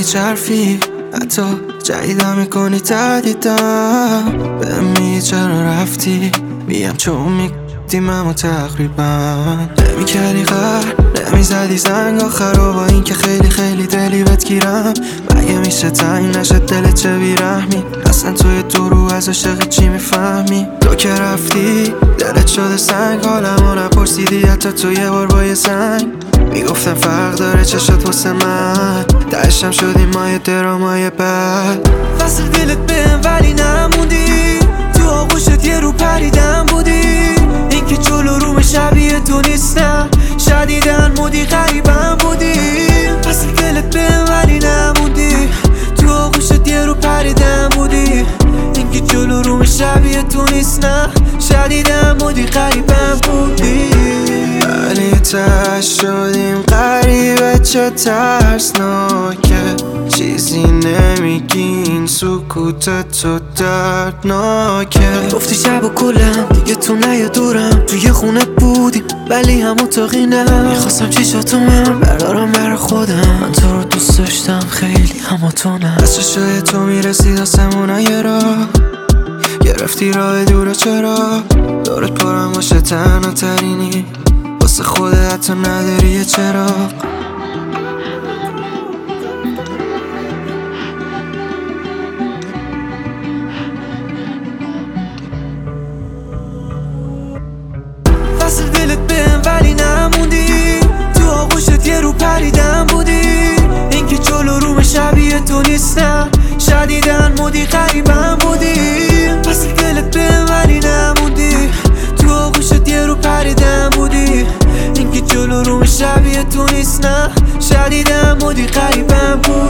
میچرفی، حتی جدیدم میکنی تردیدم. بهم میگی چرا رفتی، میگم چون میگفتیمم تقریبا نمیکردی غر، نمیزدی زنگ آخر و با این که خیلی خیلی دلی بهت گیرم. مگه میشه تنگ نشه دلت چه بیرحمی، اصلا توی دو رو از عاشق چی میفهمی؟ تو که رفتی دلت شده سنگ، حالمو نپرسیدی حتی تو یه بار با یه زنگ. میگفتم فرق داره چشات واسه من، تهشم شدیم ما یه درامای بد. فصل دلت بهم ولی نموندی، تو آغوشت یه رو پریدن بودی. این که جلو روم شبیه تو نیستم، شدیدن مودی غریبم بودی. فصل دلت بهم ولی نموندی، تو آغوشت یه رو پریدن بودی. این که جلو روم شبیه تو نیستم، شدیدن مودی غریبم بودی. ولی تش شدیم غریبه، چه ترسناکه، چیزی نمیگی این سکوتت تو دردناکه. گفتی شب و کلم دیگه تو نیا دورم، توی خونه بودیم ولی هم اتاقی نه. میخواستم چیشاتو من بردارم برا خودم، من تو رو دوست داشتم خیلی اما تو نه. از چشای تو میرسید آسمونا یه راه، گرفتی راه دوره چرا دارت پرم باشه تنها ترینی، واسه خودت حتی نداری یه چراغ. فصل دلت بهم ولی نموندی، تو آغوشت یه رو پریدن بودی. این که جلو روم شبیه تو نیستم، شدیدن مودی غریبم بودی. فصل دلت بهم ولی نموندی، تو آغوشت یه رو پریدن بودی. این که جلو روم شبیه تو نیستم، شدیدن مودی غریبم بودی.